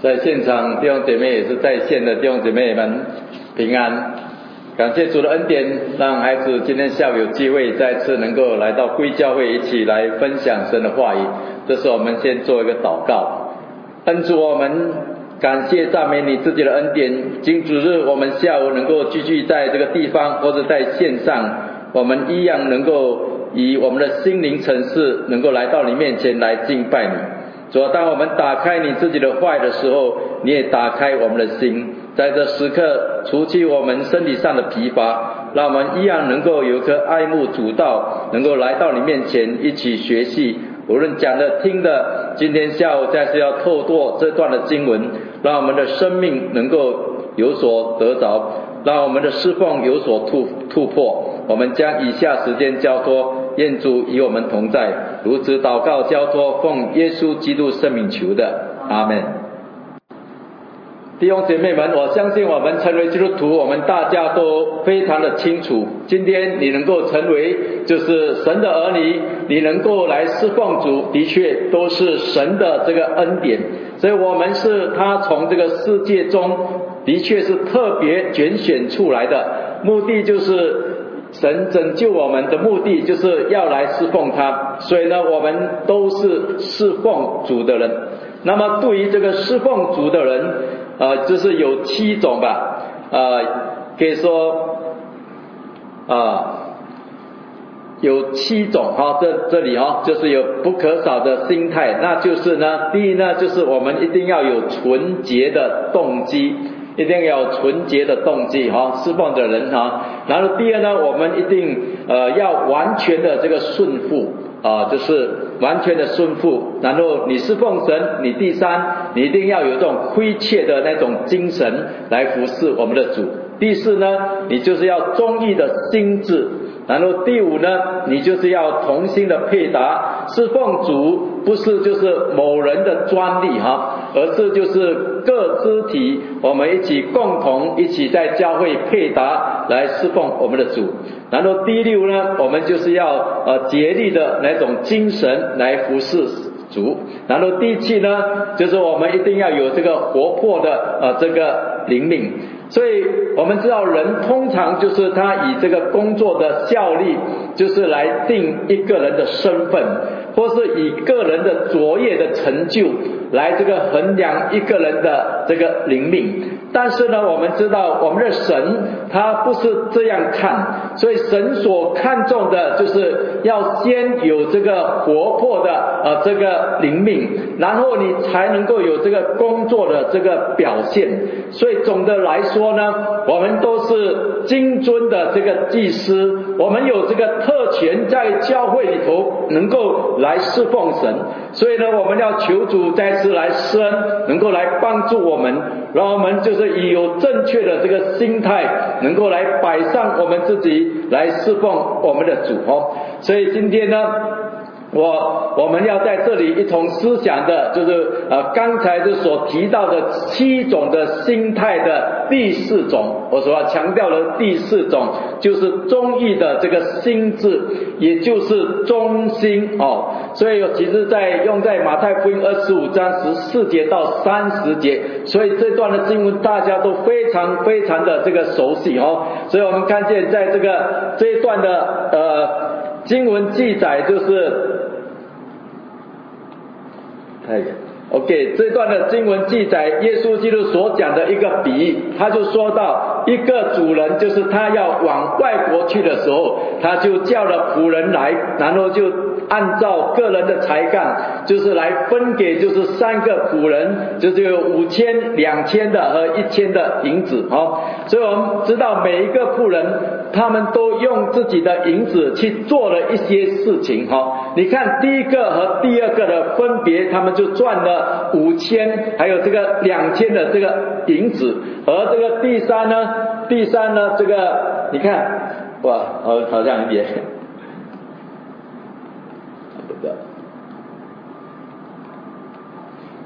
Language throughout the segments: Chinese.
在现场弟兄姐妹也是在线的弟兄姐妹们平安，感谢主的恩典，让孩子今天下午有机会再次能够来到归教会，一起来分享神的话语。这时候我们先做一个祷告。恩主，我们感谢赞美你自己的恩典，今主日我们下午能够聚集在这个地方或者在线上，我们一样能够以我们的心灵层次能够来到你面前来敬拜你。主啊，当我们打开你自己的话的时候，你也打开我们的心，在这时刻除去我们身体上的疲乏，让我们一样能够有一颗爱慕主道，能够来到你面前一起学习，无论讲的听的，今天下午再是要透过这段的经文，让我们的生命能够有所得着，让我们的侍奉有所突破。我们将以下时间交托，愿主与我们同在，如此祷告交托，奉耶稣基督圣名求的，阿们。弟兄姐妹们，我相信我们成为基督徒，我们大家都非常的清楚，今天你能够成为就是神的儿女，你能够来侍奉主，的确都是神的这个恩典，所以我们是他从这个世界中的确是特别拣选出来的，目的就是神拯救我们的目的就是要来侍奉他，所以呢我们都是侍奉主的人。那么对于这个侍奉主的人就是有7种吧，可以说有7种这里就是有不可少的心态，那就是呢，第一呢就是我们一定要有纯洁的动机，一定要有纯洁的动机侍奉的人然后第二呢，我们一定要完全的这个顺服就是完全的顺服，然后你侍奉神，你第三你一定要有这种亏欠的那种精神来服侍我们的主，第四呢你就是要忠义的心志，然后第五呢你就是要同心的配搭，侍奉主不是就是某人的专利而是就是各肢体我们一起共同一起在教会配搭来侍奉我们的主。然后第六呢，我们就是要竭力的那种精神来服侍主。然后第七呢，就是我们一定要有这个活泼的这个灵命。所以我们知道人通常就是他以这个工作的效力就是来定一个人的身份，或是以个人的卓越的成就来这个衡量一个人的这个灵命。但是呢我们知道我们的神他不是这样看，所以神所看重的就是要先有这个活泼的这个灵命，然后你才能够有这个工作的这个表现。所以总的来说呢，我们都是金尊的这个祭司，我们有这个特权在教会里头能够来侍奉神，所以呢我们要求主再次来施恩，能够来帮助我们，让我们就是以有正确的这个心态能够来摆上我们自己来侍奉我们的主所以今天呢我们要在这里一同思想的就是刚才就所提到的7种的心态的第4种，我所要强调的第4种就是忠义的这个心志，也就是忠心所以其实用在马太福音25章14节到30节，所以这段的经文大家都非常非常的这个熟悉所以我们看见在这一段的经文记载就是OK， 这段的经文记载耶稣基督所讲的一个比喻，他就说到一个主人就是他要往外国去的时候，他就叫了仆人来，然后就按照个人的才干就是来分给就是3个仆人，就是有5000、2000的和1000的银子所以我们知道每一个仆人他们都用自己的银子去做了一些事情你看第一个和第二个的分别，他们就赚了5000还有这个2000的这个银子，而这个第三呢这个你看好像一点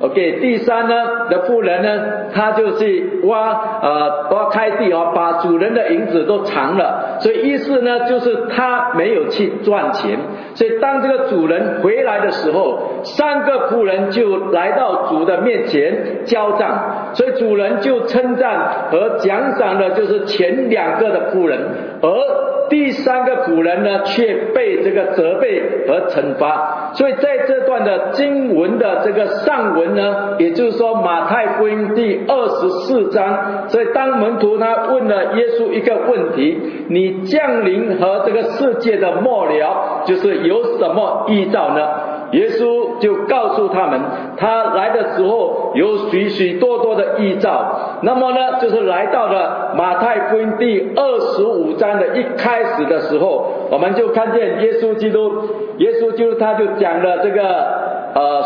OK， 第三呢的妇人呢，他就去挖开地把主人的银子都藏了，所以意思呢就是他没有去赚钱。所以当这个主人回来的时候，3个妇人就来到主的面前交账，所以主人就称赞和奖赏的就是前2个的妇人，而第3个妇人呢却被这个责备和惩罚。所以在这段的经文的这个上文呢，也就是说马太福音第24章，所以当门徒他问了耶稣一个问题，你降临和这个世界的末了就是有什么预兆呢？耶稣就告诉他们，他来的时候有许许多多的预兆。那么呢就是来到了马太福音第25章的一开始的时候，我们就看见耶稣基督他就讲了这个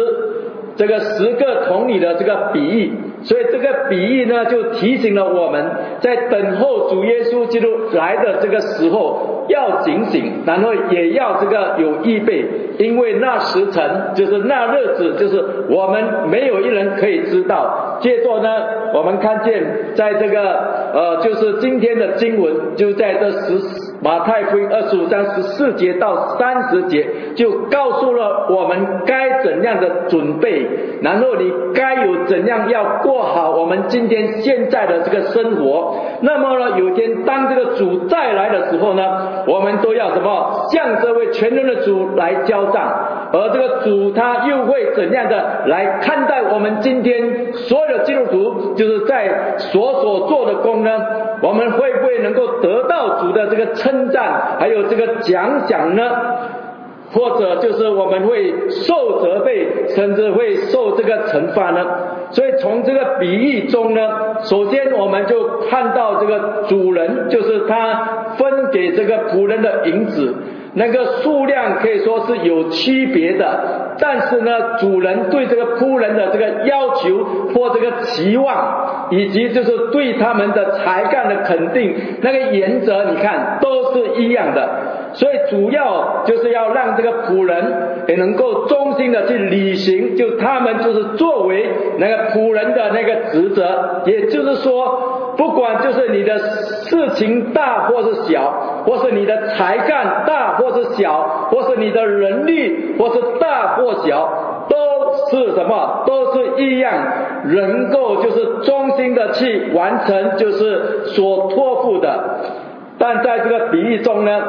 10个童女的这个比喻。所以这个比喻呢就提醒了我们，在等候主耶稣基督来的这个时候要警醒，然后也要这个有预备，因为那时辰就是那日子，就是我们没有一人可以知道。接着呢我们看见在这个就是今天的经文，就在这马太福音25章14节到30节，就告诉了我们该怎样的准备，然后你该有怎样要过好我们今天现在的这个生活。那么呢有一天当这个主再来的时候呢，我们都要什么？向这位全能的主来交账。而这个主他又会怎样的来看待我们今天所有的基督徒，就是在所做的工呢？我们会不会能够得到主的这个称赞还有这个奖赏呢？或者就是我们会受责备，甚至会受这个惩罚呢？所以从这个比喻中呢，首先我们就看到这个主人，就是他分给这个仆人的银子，那个数量可以说是有区别的，但是呢主人对这个仆人的这个要求或这个期望，以及就是对他们的才干的肯定，那个原则你看都是一样的。所以主要就是要让这个仆人也能够忠心的去履行，就他们就是作为那个仆人的那个职责。也就是说不管就是你的事情大或是小，或是你的才干大或是小，或是你的能力或是大或小，都是什么？都是一样，能够就是忠心的去完成就是所托付的。但在这个比喻中呢，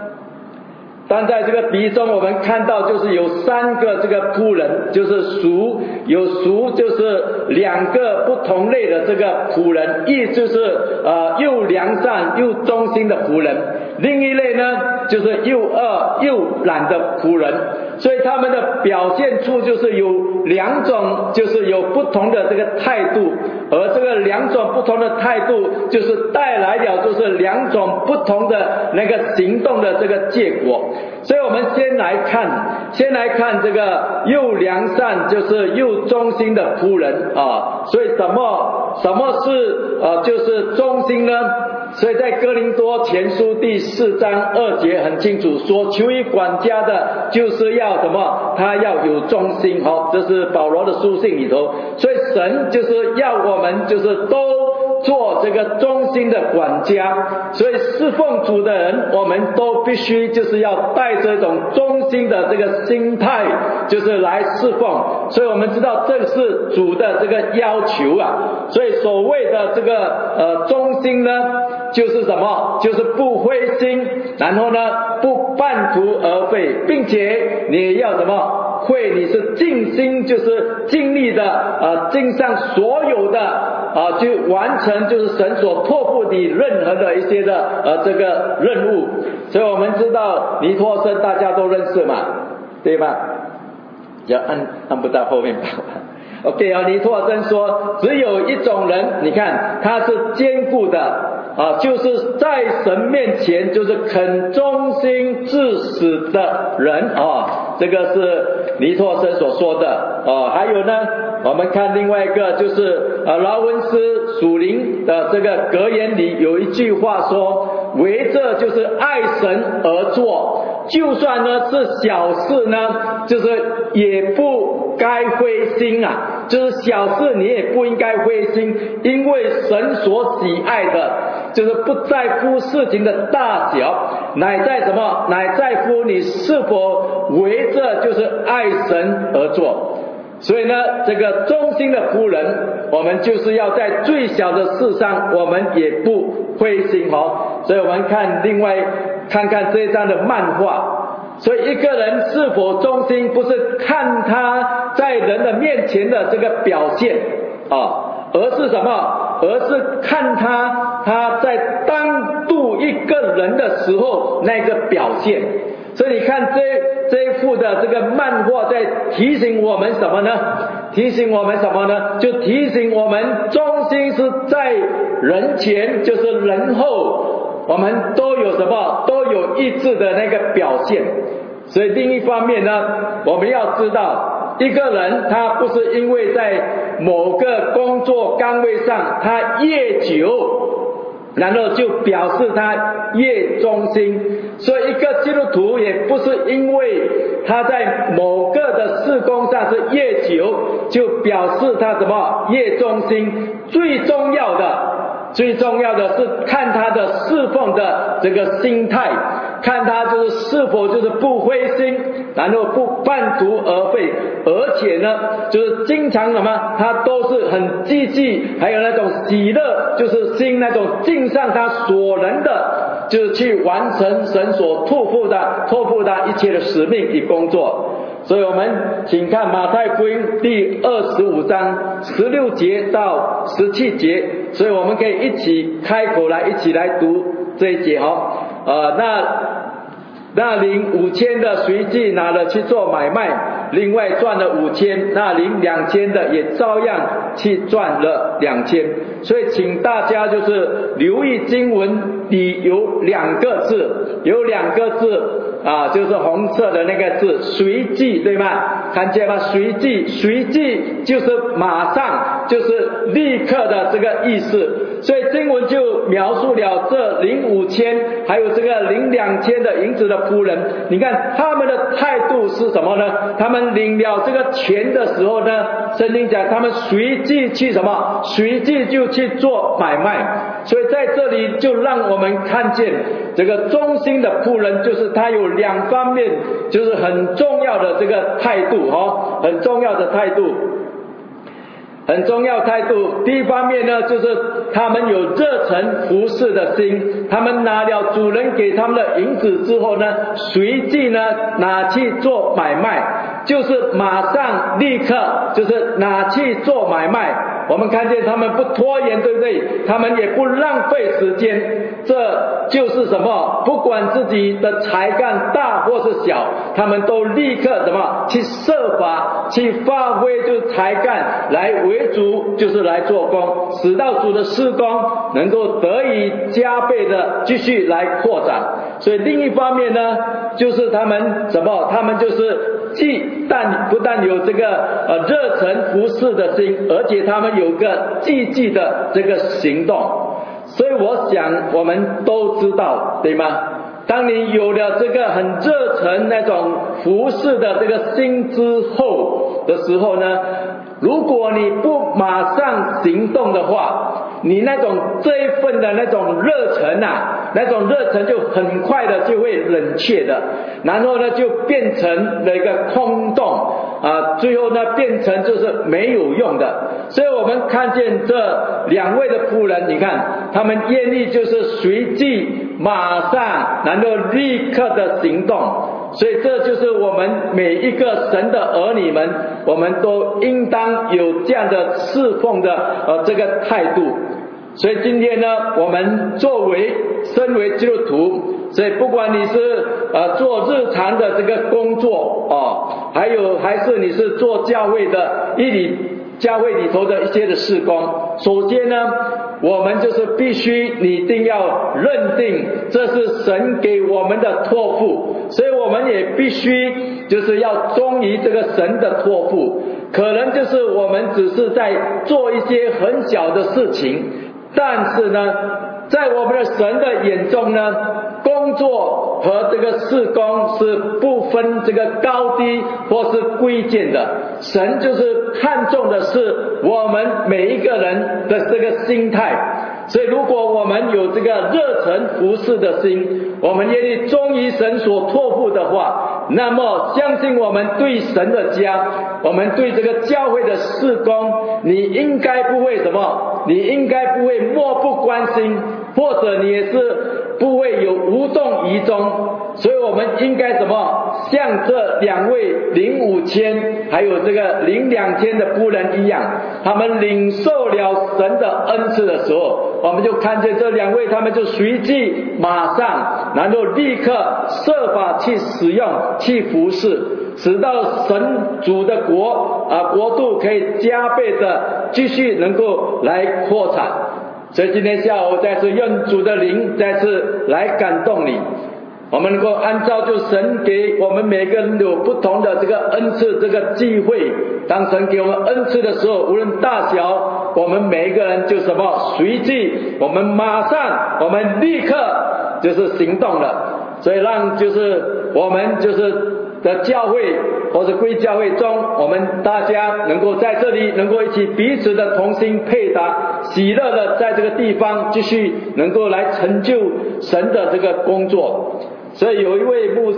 我们看到就是有3个这个仆人，就是属就是2个不同类的这个仆人，一就是又良善又忠心的仆人，另一类呢就是又恶又懒的仆人。所以他们的表现出就是有2种，就是有不同的这个态度，而这个2种不同的态度就是带来了就是2种不同的那个行动的这个结果。所以我们先来看这个又良善就是又忠心的仆人啊。所以什么是就是忠心呢？所以在哥林多前书第4章2节很清楚说，求于管家的就是要什么？他要有忠心。这是保罗的书信里头。所以神就是要我们就是都做这个忠心的管家。所以侍奉主的人，我们都必须就是要带着一种忠心的这个心态，就是来侍奉。所以我们知道这是主的这个要求啊。所以所谓的这个忠心呢，就是什么？就是不灰心，然后呢不半途而废，并且你要什么？你是尽心就是尽力的尽上所有的去完成就是神所托付你任何的一些的这个任务。所以我们知道尼托生大家都认识嘛，对吧？要按不到后面吧。OK 尼托生说只有一种人，你看他是坚固的就是在神面前就是肯忠心至死的人这个是尼托生所说的还有呢，我们看另外一个就是劳恩斯属灵的这个格言里有一句话说， 围着就是爱神而做，就算呢是小事呢，就是也不该灰心啊，就是小事你也不应该灰心，因为神所喜爱的就是不在乎事情的大小，乃在什么？乃在乎你是否围着就是爱神而做。所以呢，这个忠心的仆人，我们就是要在最小的事上，我们也不灰心哦。所以我们看看这一章的漫画。所以一个人是否忠心，不是看他在人的面前的这个表现而是什么？而是看他在当度一个人的时候那个表现。所以你看这一幅的这个漫画在提醒我们什么呢？提醒我们什么呢？就提醒我们忠心是在人前，就是人后，我们都有什么？都有意志的那个表现。所以另一方面呢，我们要知道一个人他不是因为在某个工作岗位上他越久，然后就表示他越忠心。所以一个基督徒也不是因为他在某个的事工上是越久，就表示他什么越忠心。最重要的是看他的侍奉的这个心态，看他是否就是不灰心，然后不半途而废，而且呢就是经常什么他都是很积极，还有那种喜乐，就是心那种尽上他所能的，就是去完成神所托付他一切的使命与工作。所以我们请看马太福音第25章16节到17节，所以我们可以一起开口来一起来读这一节那领5000的随即拿了去做买卖，另外赚了5000，那领2000的也照样去赚了2000。所以请大家就是留意经文里有两个字就是红色的那个字随即，对吗？看见吗？随即就是马上，就是立刻的这个意思。所以经文就描述了这领5000还有这个领2000的银子的仆人，你看他们的态度是什么呢？他们领了这个钱的时候呢，圣经讲他们随即去什么？随即就去做买卖。所以在这里就让我们看见这个忠心的仆人，就是他有两方面，就是很重要的这个态度很重要的态度。第一方面呢，就是他们有热忱服侍的心，他们拿了主人给他们的银子之后呢，随即呢拿去做买卖，就是马上立刻就是拿去做买卖。我们看见他们不拖延，对不对？他们也不浪费时间，这就是什么？不管自己的才干大或是小，他们都立刻什么？去设法去发挥就是才干来为主，就是来做工，使到主的施工能够得以加倍的继续来扩展。所以另一方面呢，就是他们什么？他们就是不但有这个热忱服侍的心，而且他们有个积极的这个行动。所以我想我们都知道，对吗？当你有了这个很热忱那种服侍的这个心之后的时候呢，如果你不马上行动的话，你这一份的那种热忱那种热忱就很快的就会冷却的，然后呢就变成了一个空洞最后呢变成就是没有用的。所以我们看见这两位的仆人，你看他们愿意就是随即马上然后立刻的行动。所以这就是我们每一个神的儿女们，我们都应当有这样的侍奉的这个态度。所以今天呢，我们身为基督徒，所以不管你是做日常的这个工作还是你是做教会里头的一些的事工，首先呢，我们就是必须你一定要认定这是神给我们的托付，所以我们也必须就是要忠于这个神的托付。可能就是我们只是在做一些很小的事情，但是呢在我们的神的眼中呢，工作和这个事工是不分这个高低或是贵贱的。神就是看重的是我们每一个人的这个心态。所以如果我们有这个热忱服事的心，我们愿意忠于神所托付的话，那么相信我们对神的家，我们对这个教会的事工，你应该不会什么，你应该不会漠不关心，或者你也是不会有无动于衷。所以我们应该什么，像这2位领5000还有这个领2000的仆人一样，他们领受了神的恩赐的时候，我们就看见这2位他们就随即马上然后立刻设法去使用去服事，使到神主的国度可以加倍的继续能够来扩产。所以今天下午再次用主的灵再次来感动你，我们能够按照就神给我们每个人有不同的这个恩赐这个机会，当神给我们恩赐的时候，无论大小，我们每一个人就什么随即我们马上我们立刻就是行动了。所以让就是我们就是的教会或者归教会中，我们大家能够在这里能够一起彼此的同心配搭，喜乐的在这个地方继续能够来成就神的这个工作。所以有一位牧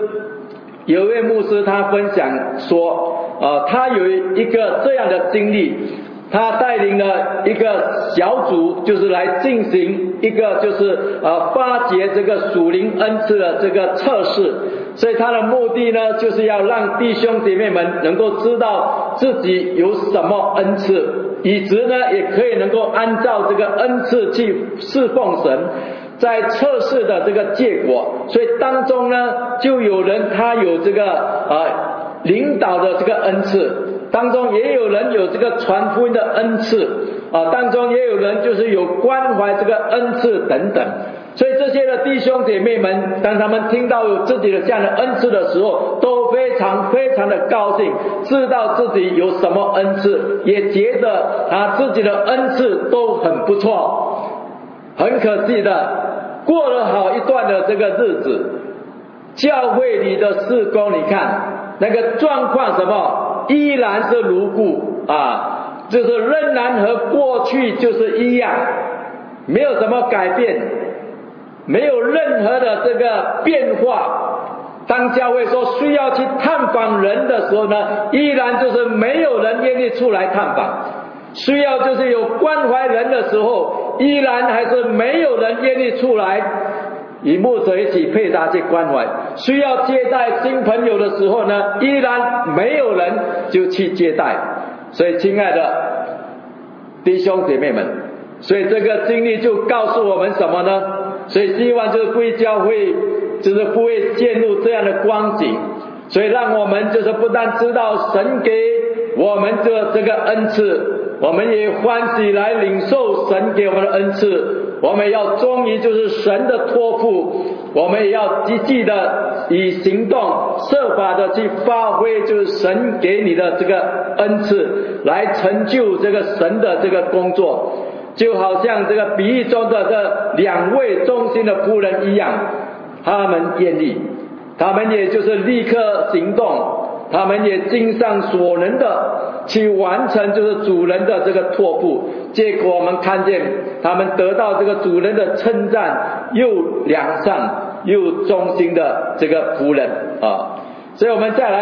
师他分享说，他有一个这样的经历，他带领了一个小组，就是来进行一个就是发掘这个属灵恩赐的这个测试。所以他的目的呢，就是要让弟兄姐妹们能够知道自己有什么恩赐，以及呢也可以能够按照这个恩赐去侍奉神。在测试的这个结果，所以当中呢就有人他有这个领导的这个恩赐，当中也有人有这个传福音的恩赐，当中也有人就是有关怀这个恩赐等等。所以这些的弟兄姐妹们，当他们听到有自己的这样的恩赐的时候，都非常非常的高兴，知道自己有什么恩赐，也觉得自己的恩赐都很不错。很可惜的，过了好一段的这个日子，教会里的事工，你看那个状况什么依然是如故就是仍然和过去就是一样，没有什么改变，没有任何的这个变化。当教会说需要去探访人的时候呢，依然就是没有人愿意出来探访。需要就是有关怀人的时候，依然还是没有人愿意出来与牧者一起配搭去关怀。需要接待新朋友的时候呢，依然没有人就去接待。所以亲爱的弟兄姐妹们，所以这个经历就告诉我们什么呢？所以希望就是归教会就是不会陷入这样的光景。所以让我们就是不但知道神给我们的这个恩赐，我们也欢喜来领受神给我们的恩赐，我们要忠于就是神的托付，我们也要积极的以行动设法的去发挥就是神给你的这个恩赐，来成就这个神的这个工作。就好像这个比喻中的这2位忠心的仆人一样，他们愿意，他们也就是立刻行动，他们也尽上所能的去完成就是主人的这个托付。结果我们看见他们得到这个主人的称赞，又良善又忠心的这个仆人所以我们再来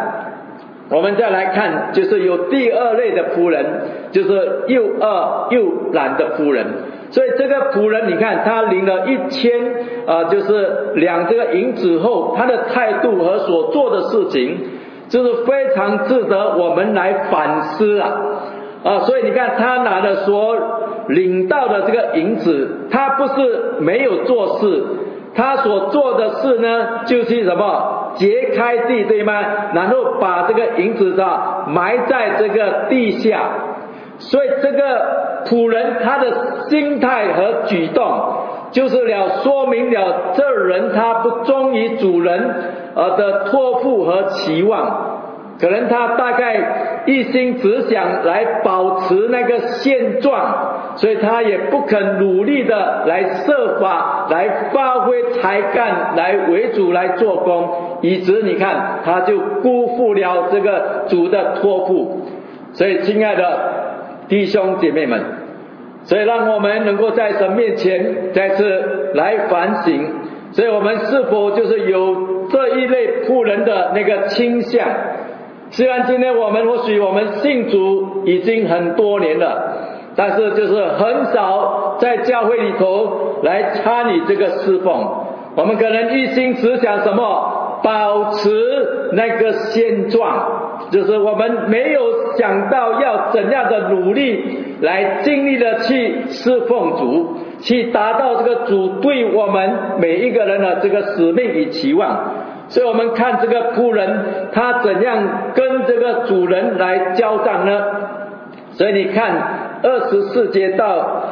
看就是有第2类的仆人，就是又恶又懒的仆人。所以这个仆人你看他领了1000就是2这个银子后，他的态度和所做的事情就是非常值得我们来反思所以你看他拿了所领到的这个银子，他不是没有做事，他所做的事呢就是什么揭开地，对吗？然后把这个银子埋在这个地下。所以这个仆人他的心态和举动就是说明了这人他不忠于主人的托付和期望。 可能他大概一心只想来保持那个现状，所以他也不肯努力的来设法来发挥才干，来为主来做工，以致你看他就辜负了这个主的托付。所以亲爱的弟兄姐妹们，所以让我们能够在神面前再次来反省，所以我们是否就是有这一类仆人的那个倾向。虽然今天或许我们信主已经很多年了，但是就是很少在教会里头来参与这个侍奉。我们可能一心只想什么？保持那个现状，就是我们没有想到要怎样的努力来尽力的去侍奉主，去达到这个主对我们每一个人的这个使命与期望。所以我们看这个仆人他怎样跟这个主人来交战呢？所以你看24节到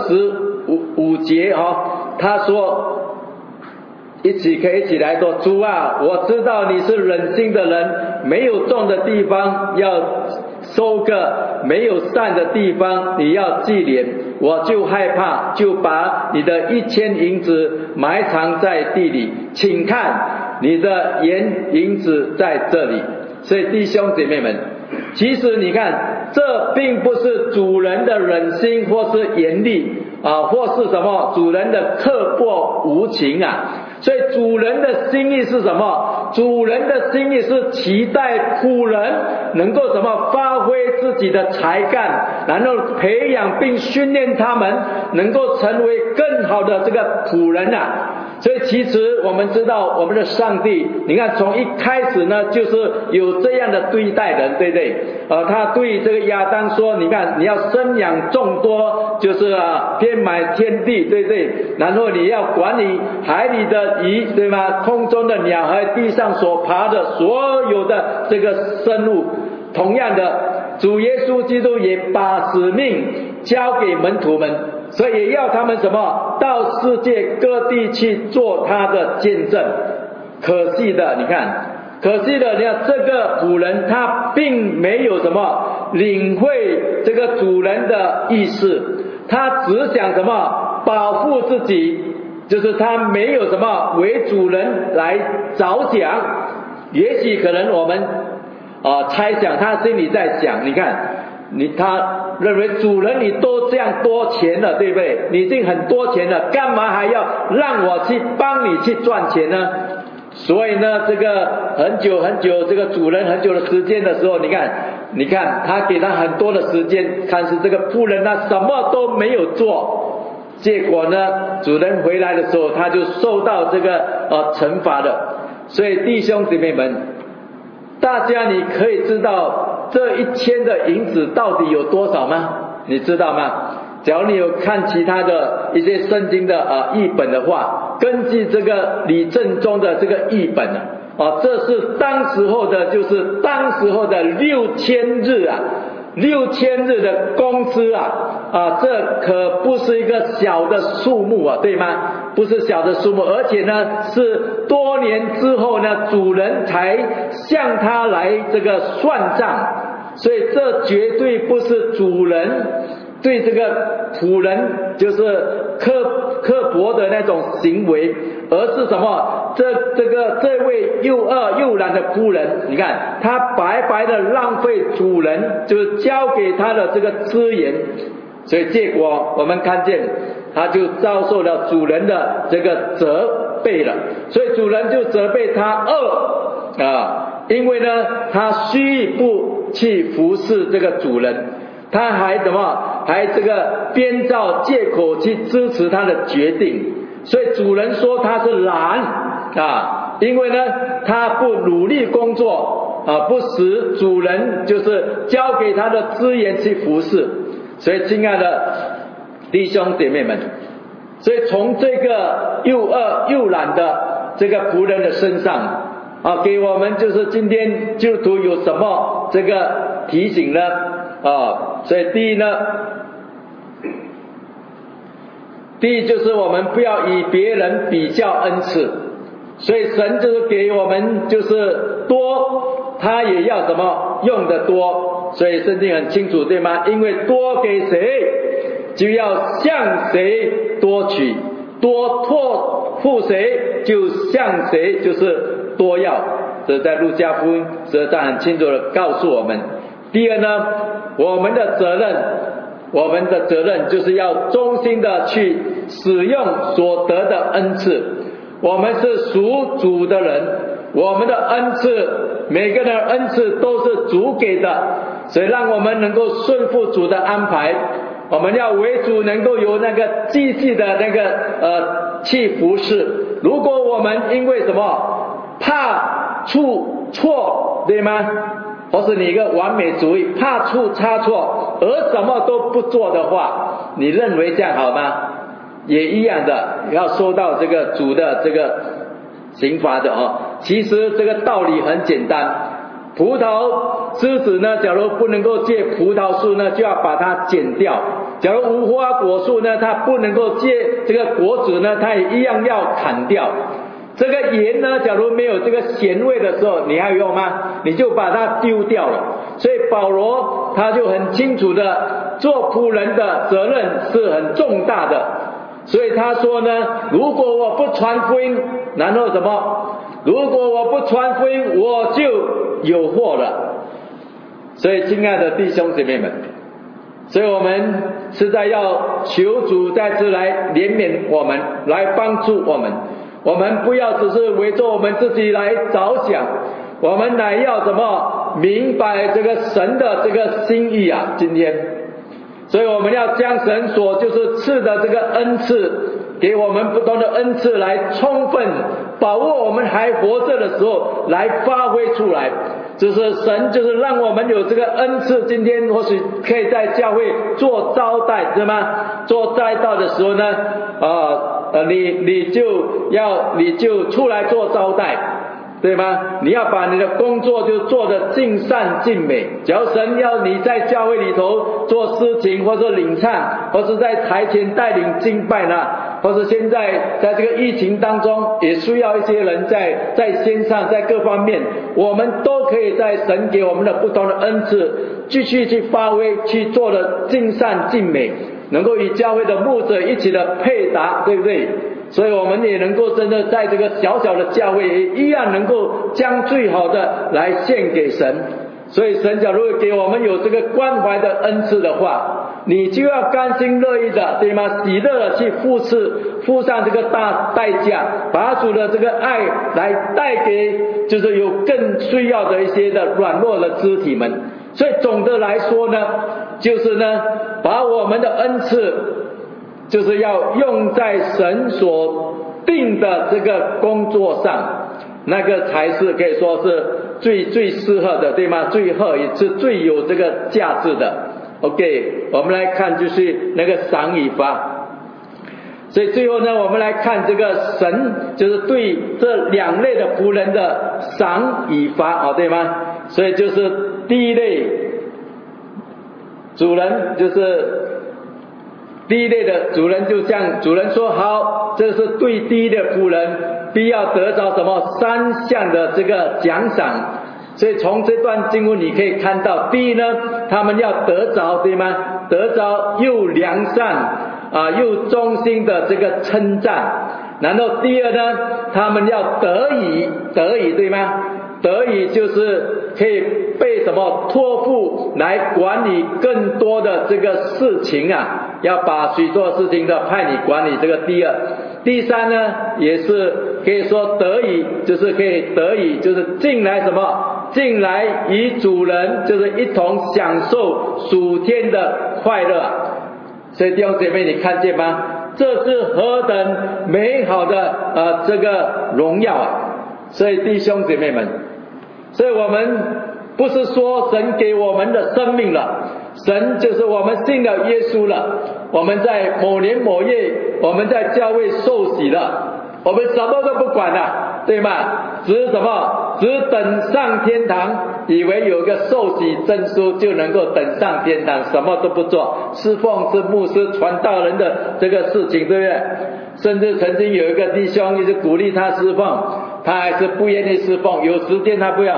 25节他说，可以一起来说，主啊，我知道你是忍心的人，没有种的地方要收割，没有善的地方你要纪念，我就害怕，就把你的1000银子埋藏在地里，请看你的银子在这里。所以弟兄姐妹们，其实你看，这并不是主人的忍心或是严厉或是什么主人的刻薄无情所以主人的心意是什么？主人的心意是期待仆人能够什么发挥自己的才干，然后培养并训练他们能够成为更好的这个仆人所以其实我们知道我们的上帝，你看从一开始呢就是有这样的对待人，对不对？他对这个亚当说，你看你要生养众多，就是遍满天地，对不对？然后你要管理海里的鱼，对吗？空中的鸟和地上所爬的所有的这个生物。同样的，主耶稣基督也把使命交给门徒们，所以也要他们什么？到世界各地去做他的见证。可惜的，你看这个仆人他并没有什么领会这个主人的意思，他只想什么？保护自己，就是他没有什么为主人来着想。也许可能我们猜想他心里在想，你看他认为主人你都这样多钱了，对不对？你已经很多钱了，干嘛还要让我去帮你去赚钱呢？所以呢，这个很久这个主人很久的时间的时候，你看他给他很多的时间，看是这个仆人什么都没有做，结果呢主人回来的时候他就受到这个惩罚的。所以弟兄姊妹们，大家你可以知道这1000的银子到底有多少吗？你知道吗？假如你有看其他的一些圣经的译本的话，根据这个李正宗的这个译本这是当时候的6000日6000日的工资这可不是一个小的数目对吗？不是小的数目，而且呢是多年之后呢主人才向他来这个算账，所以这绝对不是主人对这个仆人就是刻薄的那种行为，而是什么？这位又恶又懒的仆人，你看他白白的浪费主人就是交给他的这个资源，所以结果我们看见他就遭受了主人的这个责备了。所以主人就责备他因为呢他虚不去服侍这个主人，他还这个编造借口去支持他的决定。所以主人说他是懒因为呢他不努力工作不使主人就是交给他的资源去服侍。所以亲爱的弟兄姐妹们，所以从这个又恶又懒的这个仆人的身上给我们就是今天基督徒有什么这个提醒呢？所以第一就是我们不要与别人比较恩赐，所以神就是给我们就是多他也要什么用得多。所以圣经很清楚，对吗？因为多给谁，就要向谁多取；多托付谁，就向谁就是多要。这在路加福音12章很清楚的告诉我们。第二呢，我们的责任就是要忠心的去使用所得的恩赐。我们是属主的人，我们的恩赐，每个人的恩赐都是主给的，所以让我们能够顺服主的安排。我们要为主能够有那个积极的那个去服侍。如果我们因为什么怕出错，对吗？或是你一个完美主义，怕出差错而什么都不做的话，你认为这样好吗？也一样的，要受到这个主的这个刑罚的其实这个道理很简单，葡萄枝子呢，假如不能够结葡萄树呢，就要把它剪掉；假如无花果树呢，它不能够结这个果子呢，它也一样要砍掉。这个盐呢，假如没有这个咸味的时候，你还有用吗？你就把它丢掉了。所以保罗他就很清楚的，做仆人的责任是很重大的。所以他说呢，如果我不传福音，然后什么？如果我不传福音，我就有祸了。所以亲爱的弟兄姐妹们，所以我们实在要求主再次来怜悯我们，来帮助我们。我们不要只是围着我们自己来着想，我们乃要什么明白这个神的这个心意啊！今天，所以我们要将神所就是赐的这个恩赐，给我们不同的恩赐来充分把握我们还活着的时候来发挥出来。就是神就是让我们有这个恩赐，今天或许可以在教会做招待，对吗？做载道的时候呢，你就出来做招待，对吗？你要把你的工作就做得尽善尽美。只要神要你在教会里头做事情，或者领唱，或是在台前带领敬拜呢，或是现在在这个疫情当中也需要一些人在线上，在各方面，我们都可以在神给我们的不同的恩赐继续去发挥，去做的尽善尽美，能够与教会的牧者一起的配搭，对不对？所以我们也能够真的在这个小小的教会也一样能够将最好的来献给神。所以神假如给我们有这个关怀的恩赐的话，你就要甘心乐意的，对吗？喜乐的去付上这个大代价，把主的这个爱来带给就是有更需要的一些的软弱的肢体们。所以总的来说呢，就是呢，把我们的恩赐就是要用在神所定的这个工作上，那个才是可以说是最适合的，对吗？最合也是最有这个价值的。OK， 我们来看就是那个赏与罚。所以最后呢，我们来看这个神就是对这两类的仆人的赏与罚，对吗？所以就是第一类主人，就是第一类的主人，就像主人说好，这是对第一的仆人必要得着什么3项的这个奖赏。所以从这段经文你可以看到，第一呢，他们要得着，对吗？得着又良善又忠心的这个称赞。然后第二呢，他们要得以，对吗？得以就是可以被什么托付来管理更多的这个事情啊，要把许多事情的派你管理，这个第二。第三呢，也是可以说得以，就是可以得以就是进来什么，进来与主人就是一同享受属天的快乐。所以弟兄姐妹，你看见吗？这是何等美好的这个荣耀啊！所以弟兄姐妹们，所以我们不是说神给我们的生命了，神就是我们信了耶稣了，我们在某年某月我们在教会受洗了，我们什么都不管了，对吗？只什么？只等上天堂，以为有个受洗证书就能够等上天堂，什么都不做，侍奉是牧师传道人的这个事情，对不对？甚至曾经有一个弟兄一直鼓励他侍奉，他还是不愿意侍奉，有时间他不要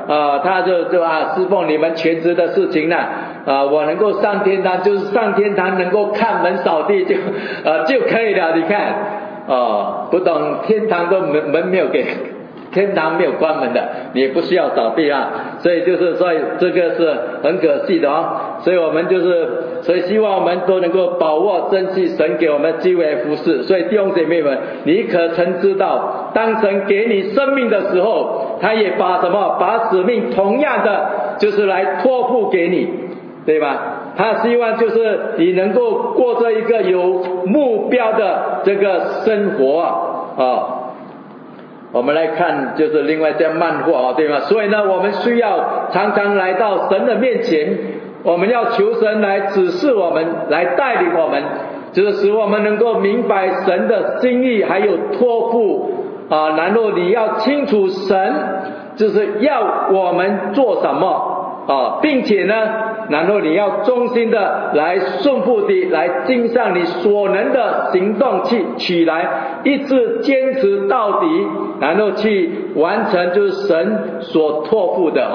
他就侍奉你们全职的事情呢，我能够上天堂，就是上天堂能够看门扫地就可以了。你看不懂天堂的门没有给，天堂没有关门的，你也不需要扫地啊。所以这个是很可惜的所以我们所以希望我们都能够把握珍惜神给我们机会服侍。所以弟兄姐妹们，你可曾知道，当神给你生命的时候，他也把使命同样的就是来托付给你，对吧？他希望就是你能够过着一个有目标的这个生活我们来看就是另外这漫画对吧？所以呢，我们需要常常来到神的面前，我们要求神来指示我们，来带领我们，就是使我们能够明白神的心意，还有托付然后你要清楚神就是要我们做什么并且呢，然后你要忠心的来顺服的来尽上你所能的行动起来，一直坚持到底，然后去完成就是神所托付的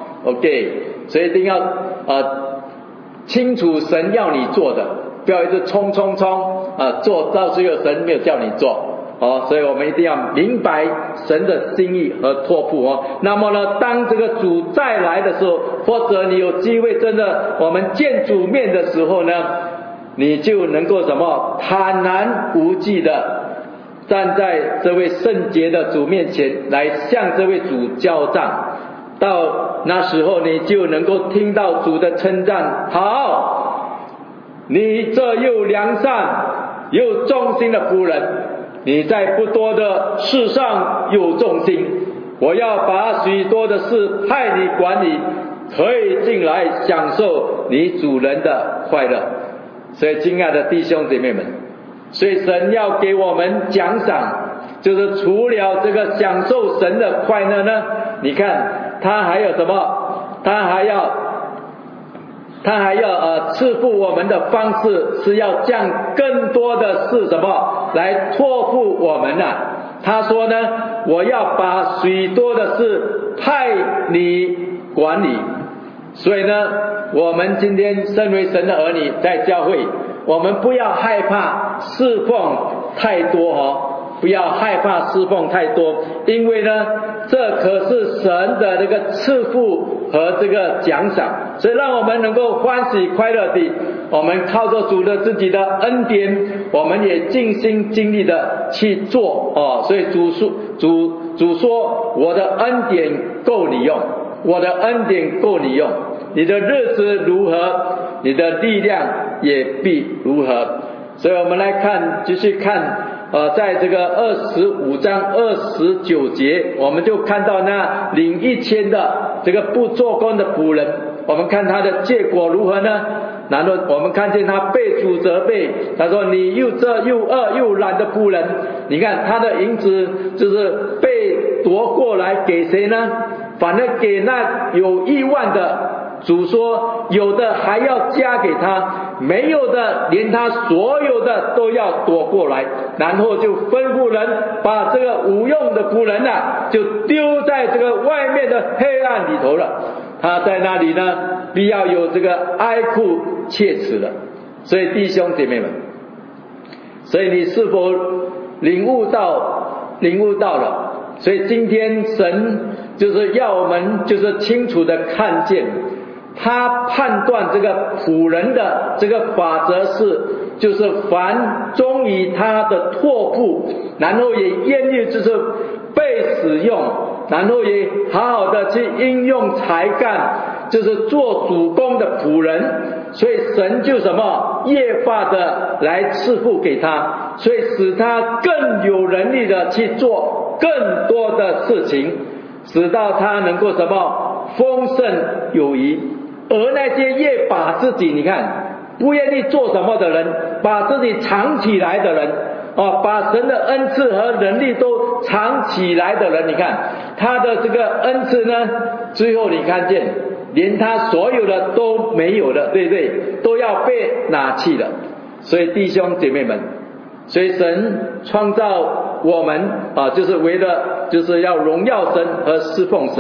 OK， 所以一定要清楚神要你做的，不要一直冲做到最后神没有叫你做所以我们一定要明白神的心意和托付那么呢，当这个主再来的时候，或者你有机会真的我们见主面的时候呢，你就能够坦然无惧的站在这位圣洁的主面前，来向这位主交账。到那时候你就能够听到主的称赞，好，你这又良善又忠心的仆人，你在不多的事上有忠心，我要把许多的事派你管理，可以进来享受你主人的快乐。所以亲爱的弟兄姐妹们，所以神要给我们奖赏，就是除了这个享受神的快乐呢，你看他还有什么？他还要赐福我们的方式是要将更多的是什么来托付我们他说呢，我要把许多的事派你管理。所以呢，我们今天身为神的儿女，在教会我们不要害怕侍奉太多不要害怕侍奉太多，因为呢，这可是神的这个赐福和这个奖赏，所以让我们能够欢喜快乐地，我们靠着主的自己的恩典，我们也尽心尽力的去做所以主说，我的恩典够你用，我的恩典够你用，你的日子如何，你的力量也必如何。所以我们来继续看在这个25章29节，我们就看到那领1000的这个不做工的仆人，我们看他的结果如何呢？然后我们看见他被主责备，他说你又这又恶又懒的仆人，你看他的银子就是被夺过来给谁呢？反正给那有1万的，主说有的还要加给他，没有的连他所有的都要夺过来，然后就吩咐人把这个无用的仆人就丢在这个外面的黑暗里头了。他在那里呢，必要有这个哀哭切齿了。所以弟兄姐妹们，所以你是否领悟到了？所以今天神就是要我们就是清楚的看见，他判断这个仆人的这个法则是，就是凡忠于他的托付，然后也愿意就是被使用，然后也好好的去应用才干，就是做主工的仆人，所以神就越发的来赐福给他，所以使他更有能力的去做更多的事情，使到他能够丰盛有余。而那些越把自己你看不愿意做什么的人，把自己藏起来的人把神的恩赐和能力都藏起来的人，你看他的这个恩赐呢，最后你看见连他所有的都没有了，对不对？都要被拿去了。所以弟兄姐妹们，所以神创造我们就是为了就是要荣耀神和侍奉神，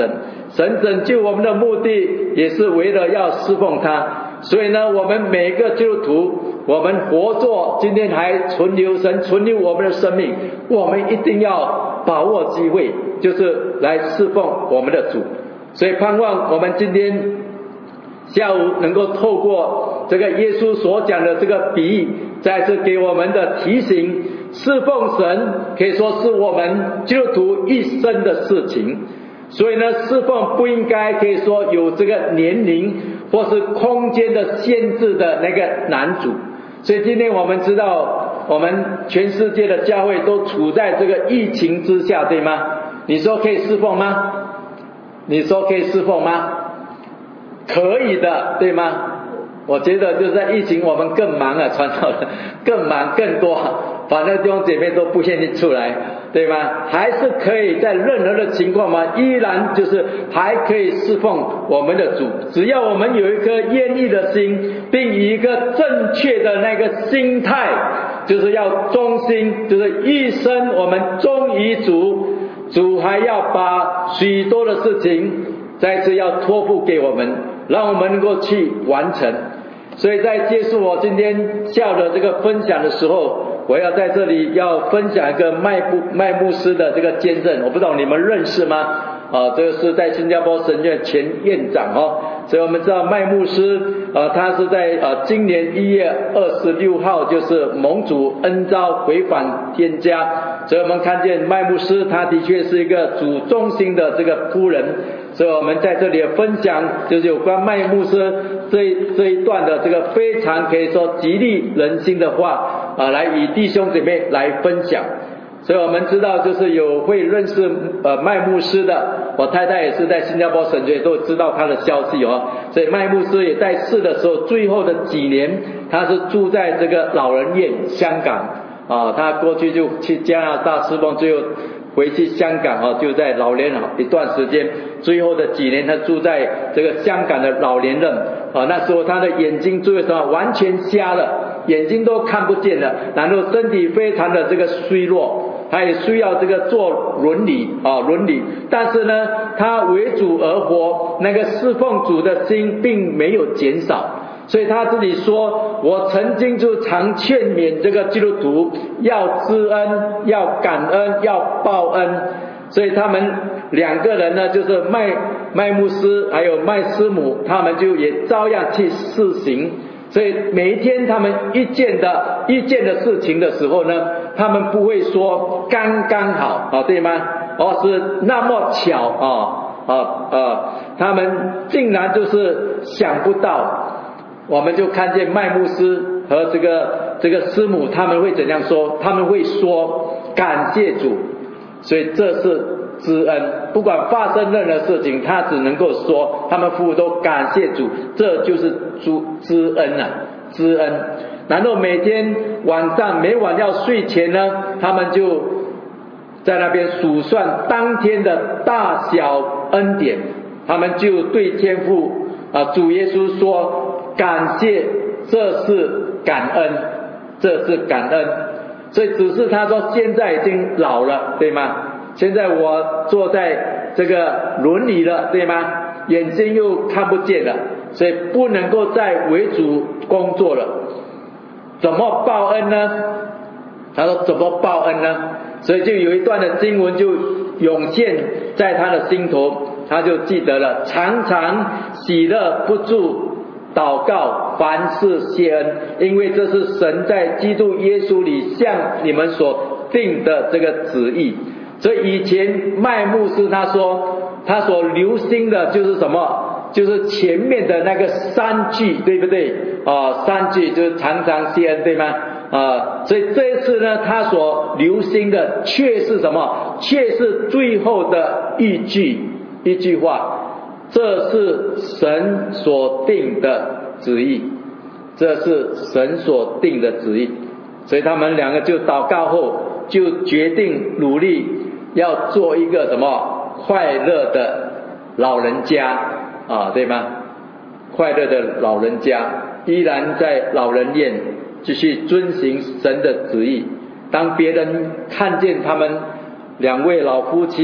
神拯救我们的目的也是为了要侍奉他。所以呢，我们每个基督徒，我们活着，今天还存留神，存留我们的生命，我们一定要把握机会，就是来侍奉我们的主。所以盼望我们今天下午能够透过这个耶稣所讲的这个比喻，再次给我们的提醒，侍奉神可以说是我们基督徒一生的事情。所以呢，侍奉不应该可以说有这个年龄或是空间的限制的那个难主。所以今天我们知道，我们全世界的教会都处在这个疫情之下，对吗？你说可以侍奉吗？你说可以侍奉吗？可以的，对吗？我觉得就是在疫情我们更忙啊，传道人更忙更多，反正弟兄姐妹都不愿意出来，对吗？还是可以在任何的情况嘛，依然就是还可以侍奉我们的主，只要我们有一颗愿意的心，并以一个正确的那个心态，就是要忠心，就是一生我们忠于主，主还要把许多的事情再次要托付给我们，让我们能够去完成。所以在结束我今天下午的这个分享的时候，我要在这里要分享一个麦牧师的这个见证，我不知道你们认识吗？这个是在新加坡神院前院长所以我们知道麦牧师他是在今年1月26号就是蒙主恩召回返天家，所以我们看见麦牧师他的确是一个主中心的这个夫人。所以我们在这里的分享就是有关麦牧师这一段的这个非常可以说激励人心的话来与弟兄姐妹来分享。所以我们知道就是有会认识麦牧师的，我太太也是在新加坡神学都知道他的消息所以麦牧师也在世的时候最后的几年他是住在这个老人院香港他过去就去加拿大侍奉，最后回去香港就在老年一段时间，最后的几年他住在这个香港的老年院那时候他的眼睛最后什么完全瞎了，眼睛都看不见了，然后身体非常的这个衰弱，他也需要这个做伦理，但是呢他为主而活，那个侍奉主的心并没有减少。所以他自己说，我曾经就常劝勉这个基督徒要知恩，要感恩，要报恩。所以他们两个人呢，就是麦牧师还有麦师母，他们就也照样去施行。所以每一天他们遇见的事情的时候呢，他们不会说刚刚好对吗？是那么巧他们竟然就是想不到。我们就看见麦牧师和这个师母他们会怎样说？他们会说感谢主。所以这是知恩，不管发生任何事情他只能够说他们夫妇都感谢主，这就是知恩知恩。然后每天每晚要睡前呢，他们就在那边数算当天的大小恩典，他们就对天父主耶稣说感谢，这是感恩，这是感恩。所以只是他说现在已经老了，对吗？现在我坐在这个轮椅了，对吗？眼睛又看不见了，所以不能够再为主工作了。怎么报恩呢？他说怎么报恩呢？所以就有一段的经文就涌现在他的心头，他就记得了，常常喜乐不住祷告，凡事谢恩，因为这是神在基督耶稣里向你们所定的这个旨意。所以以前麦牧师他说他所留心的就是什么？就是前面的那个3句，对不对？3句就是常常谢恩，对吗？所以这一次呢，他所留心的却是什么？却是最后的一句话，这是神所定的旨意，这是神所定的旨意。所以他们两个就祷告后就决定努力要做一个什么快乐的老人家对吗？快乐的老人家依然在老人院继续遵行神的旨意。当别人看见他们两位老夫妻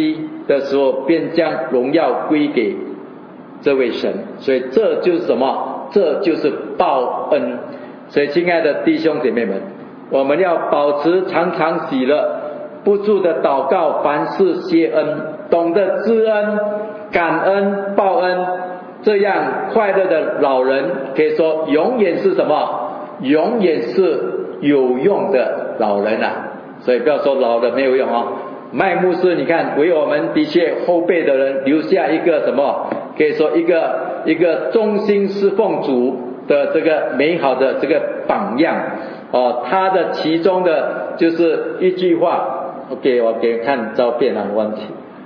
的时候，便将荣耀归给这位神。所以这就是什么？这就是报恩。所以亲爱的弟兄姐妹们，我们要保持常常喜乐，不住的祷告，凡事谢恩，懂得知恩、感恩、报恩，这样快乐的老人可以说永远是什么？永远是有用的老人啊！所以不要说老了没有用啊。麦牧师，你看为我们的确后辈的人留下一个什么？可以说一个忠心侍奉主的这个美好的这个榜样哦。他的其中的就是一句话 ，OK， 我给你看照片啊，问题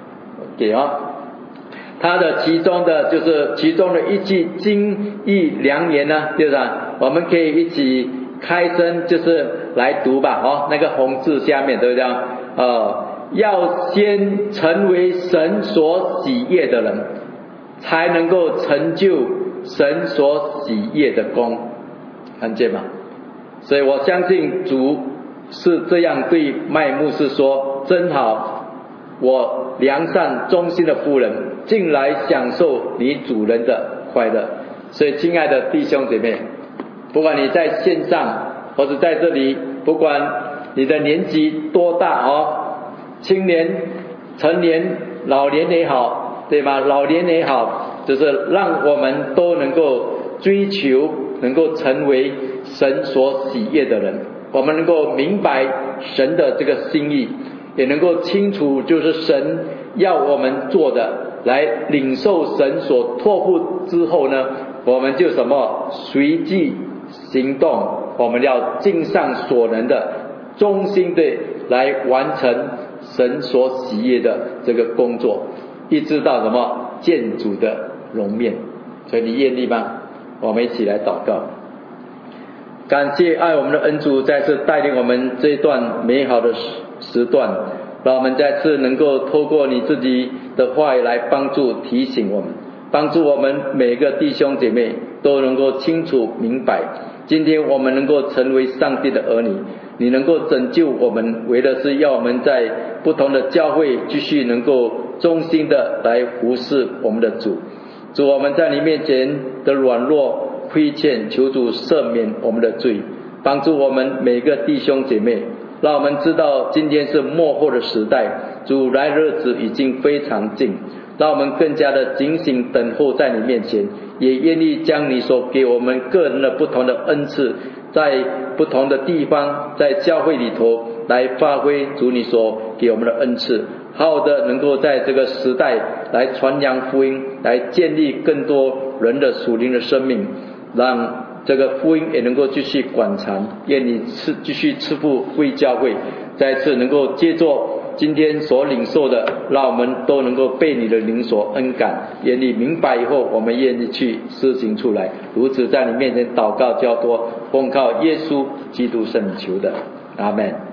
，OK 啊。他的其中的一句金玉良言呢，就是我们可以一起开声，就是来读吧，哦，那个红字下面对不对？要先成为神所喜悦的人，才能够成就神所喜悦的功，看见吗？所以我相信主是这样对麦牧师说：真好，我良善忠心的夫人进来享受你主人的快乐。所以亲爱的弟兄姐妹，不管你在线上或者在这里，不管你的年纪多大哦，青年、成年、老年也好，对吗？老年也好，就是让我们都能够追求，能够成为神所喜悦的人。我们能够明白神的这个心意，也能够清楚就是神要我们做的，来领受神所托付之后呢，我们就什么随即行动，我们要尽上所能的，忠心的来完成神所喜悦的这个工作，一直到什么见主的容面。所以你愿意吗？我们一起来祷告。感谢爱我们的恩主再次带领我们这一段美好的时段，让我们再次能够透过你自己的话语来帮助提醒我们，帮助我们每个弟兄姐妹都能够清楚明白，今天我们能够成为上帝的儿女，你能够拯救我们，为的是要我们在不同的教会继续能够忠心的来服侍我们的主。主，我们在你面前的软弱亏欠，求主赦免我们的罪，帮助我们每个弟兄姐妹，让我们知道今天是末后的时代，主来日子已经非常近，让我们更加的警醒等候在你面前，也愿意将你所给我们个人的不同的恩赐，在不同的地方，在教会里头来发挥主你所给我们的恩赐，好好的能够在这个时代来传扬福音，来建立更多人的属灵的生命，让这个福音也能够继续广传。愿你继续赐福为教会，再次能够借着今天所领受的，让我们都能够被你的灵所恩感，愿你明白以后，我们愿意去施行出来。如此在你面前祷告交托，奉靠耶稣基督圣名求的，阿们。